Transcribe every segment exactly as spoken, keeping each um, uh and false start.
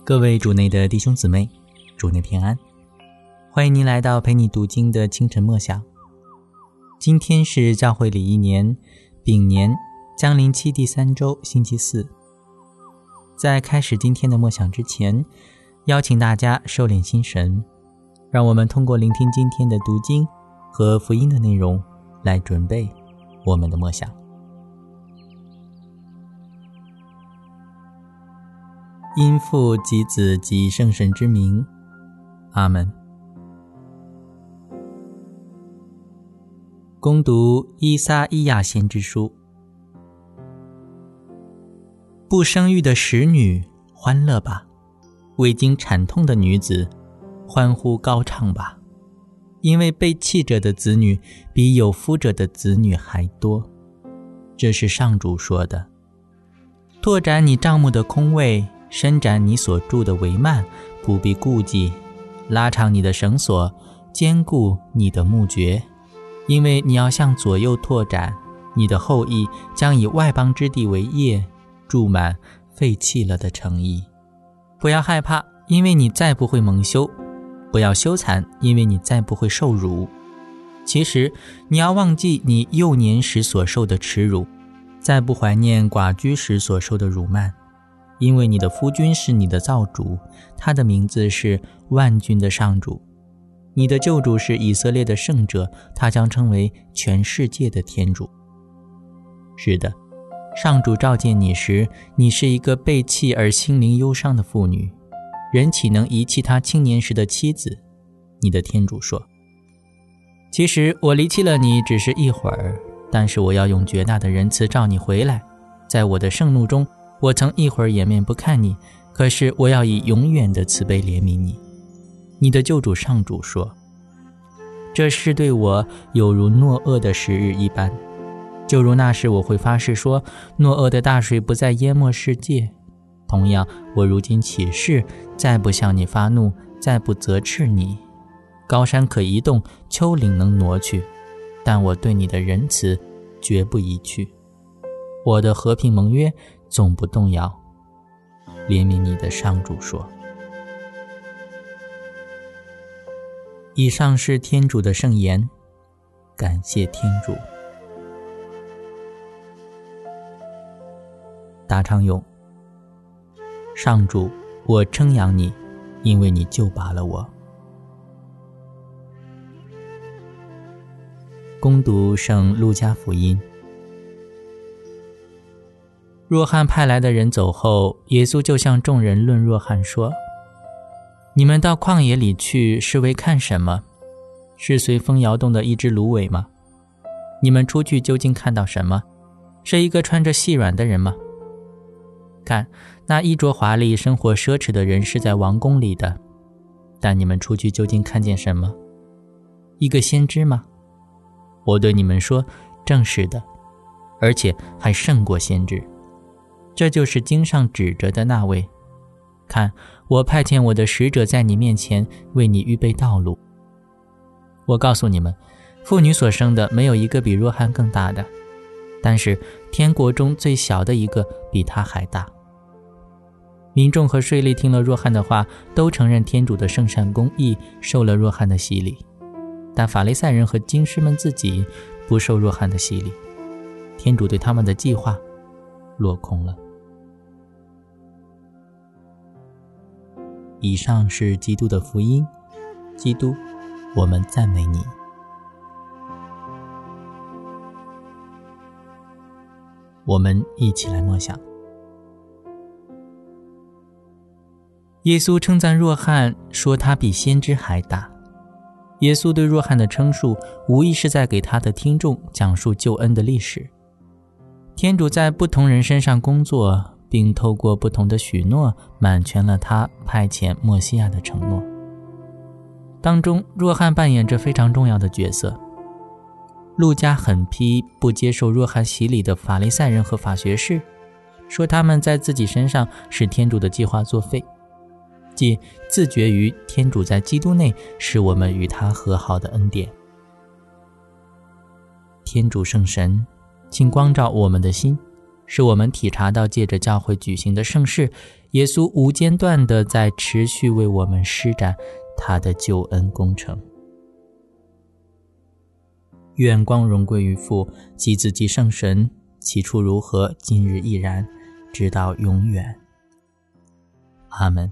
各位主内的弟兄姊妹，主内平安，欢迎您来到陪你读经的清晨默想。今天是教会里一年丙年将临期第三周星期四。在开始今天的默想之前，邀请大家收敛心神，让我们通过聆听今天的读经和福音的内容来准备我们的默想。因父及子及圣神之名，阿们。恭读依撒意亚先知书。不生育的使女，欢乐吧；未经产痛的女子，欢呼高唱吧。因为被弃者的子女比有夫者的子女还多。这是上主说的。拓展你帐幕的空位，伸展你所筑的帷幔，不必顾忌，拉长你的绳索，坚固你的木橛，因为你要向左右拓展，你的后裔将以外邦之地为业，住满废弃了的城邑。不要害怕，因为你再不会蒙羞；不要羞惭，因为你再不会受辱。其实你要忘记你幼年时所受的耻辱，再不怀念寡居时所受的辱慢。因为你的夫君是你的造主，他的名字是万军的上主。你的救主是以色列的圣者，他将称为全世界的天主。是的，上主召见你时，你是一个被弃而心灵忧伤的妇女，人岂能遗弃他青年时的妻子？你的天主说。其实我离弃了你只是一会儿，但是我要用绝大的仁慈召你回来。在我的盛怒中，我曾一会儿掩面不看你，可是我要以永远的慈悲怜悯你。你的救主上主说，这事对我有如诺厄的时日一般，就如那时我会发誓说，诺厄的大水不再淹没世界。同样，我如今起誓，再不向你发怒，再不责斥你。高山可移动，丘陵能挪去，但我对你的仁慈绝不移去。我的和平盟约总不动摇。怜悯你的上主说。以上是天主的圣言，感谢天主。答唱咏。上主，我称扬你，因为你救拔了我。恭读圣路加福音。若翰派来的人走后，耶稣就向众人论若翰说，你们到旷野里去是为看什么？是随风摇动的一只芦苇吗？你们出去究竟看到什么？是一个穿着细软的人吗？看，那衣着华丽生活奢侈的人是在王宫里的。但你们出去究竟看见什么？一个先知吗？我对你们说，正是的，而且还胜过先知。这就是经上指着的那位。看，我派遣我的使者在你面前，为你预备道路。我告诉你们，妇女所生的没有一个比若翰更大的，但是天国中最小的一个比他还大。民众和税吏听了若翰的话，都承认天主的圣善公义，受了若翰的洗礼。但法利赛人和经师们自己不受若翰的洗礼，天主对他们的计划落空了。以上是基督的福音。基督，我们赞美你。我们一起来默想。耶稣称赞若翰，说他比先知还大。耶稣对若翰的称述，无疑是在给他的听众讲述救恩的历史。天主在不同人身上工作，并透过不同的许诺满全了他派遣默西亚的承诺。当中，若翰扮演着非常重要的角色。路加狠批不接受若翰洗礼的法利赛人和法学士，说他们在自己身上使天主的计划作废，即自觉于天主在基督内使我们与他和好的恩典。天主圣神，请光照我们的心， 使我们体察到借着教会举行的圣事，耶稣无间断地在持续为我们施展他的救恩工程。愿光荣归于父、及子、及圣神，起初如何，今日亦然，直到永远。阿们。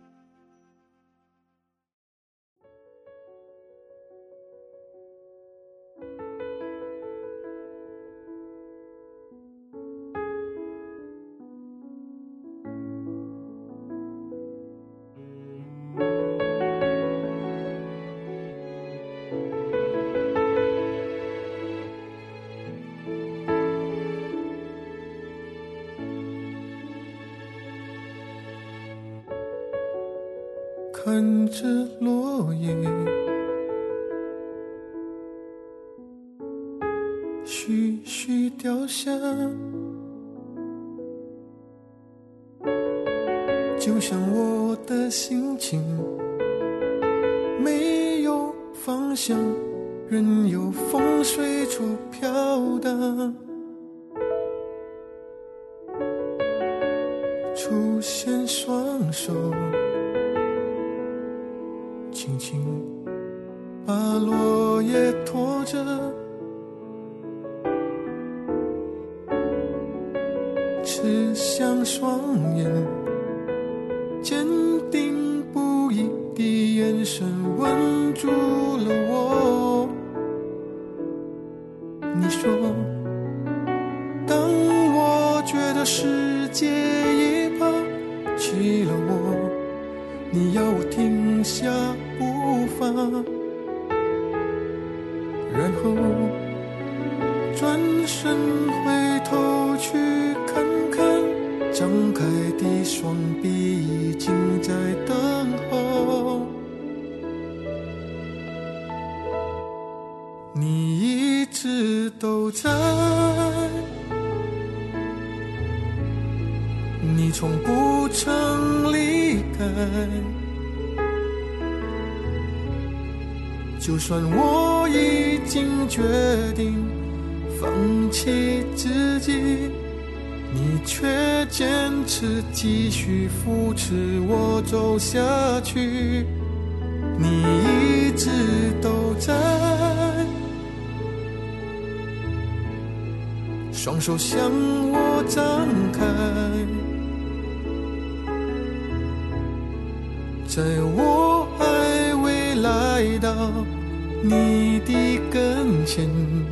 看着落叶徐徐掉下，就像我的心情，没有方向，任由风随处飘荡。出现双手轻轻把落叶拖着，赤向双眼，坚定不移的眼神稳住了我。你说，当我觉得世界已抛弃了我，你要我停下步伐，然后转身回头去看看，张开的双臂已经在等候。你一直都在，你从不曾离开，就算我已经决定放弃自己，你却坚持继续扶持我走下去。你一直都在，双手向我张开，在我还未来到你的跟前，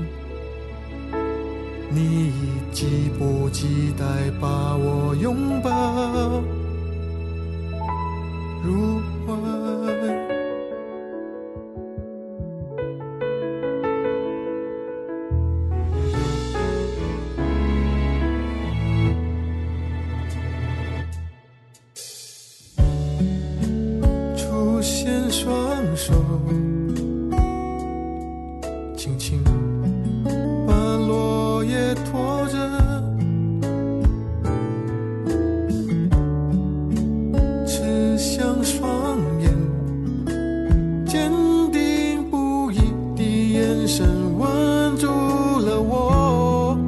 你已急不及待把我拥抱入怀。出现双手轻轻把落叶拖着，赤向双眼，坚定不移的眼神稳住了我。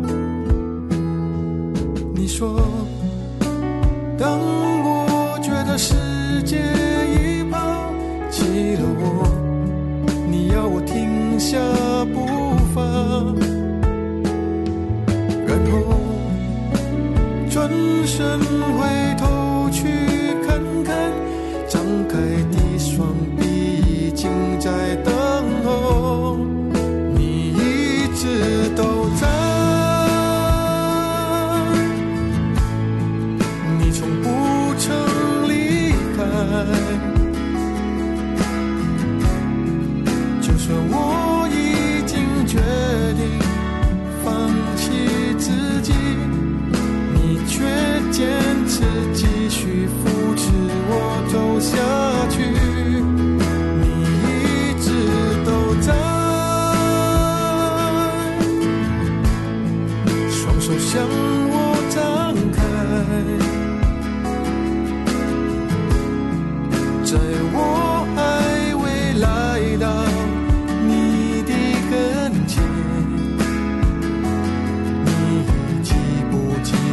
你说，当我觉得世界已抛弃了我，你要我停下步伐，然后转身回头去看看，张开的双臂已经在等候。你一直都在，你从不曾离开，就算我已经决定放弃自己，你却坚持继续扶持我走下去。你一直都在，双手向我张开，在我还未来到你的跟前，你已急不及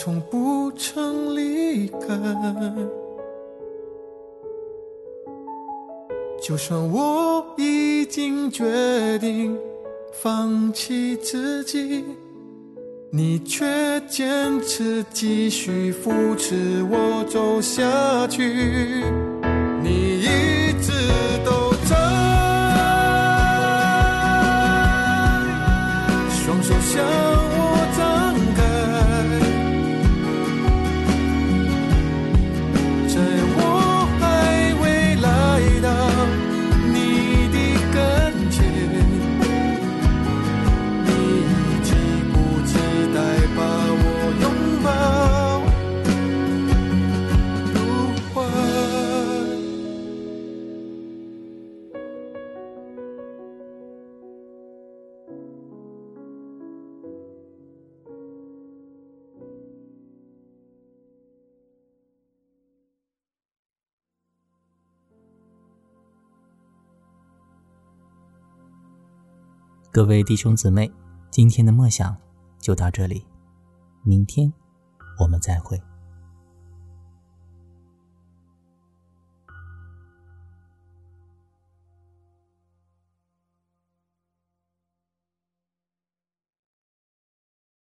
从不曾离开。就算我已经决定放弃自己，你却坚持继续扶持我走下去。你一直都在，双手向我张开，在我还未来到你的跟前，你已迫不及待把我拥抱入怀。 各位弟兄姊妹，今天的默想就到这里，明天我们再会。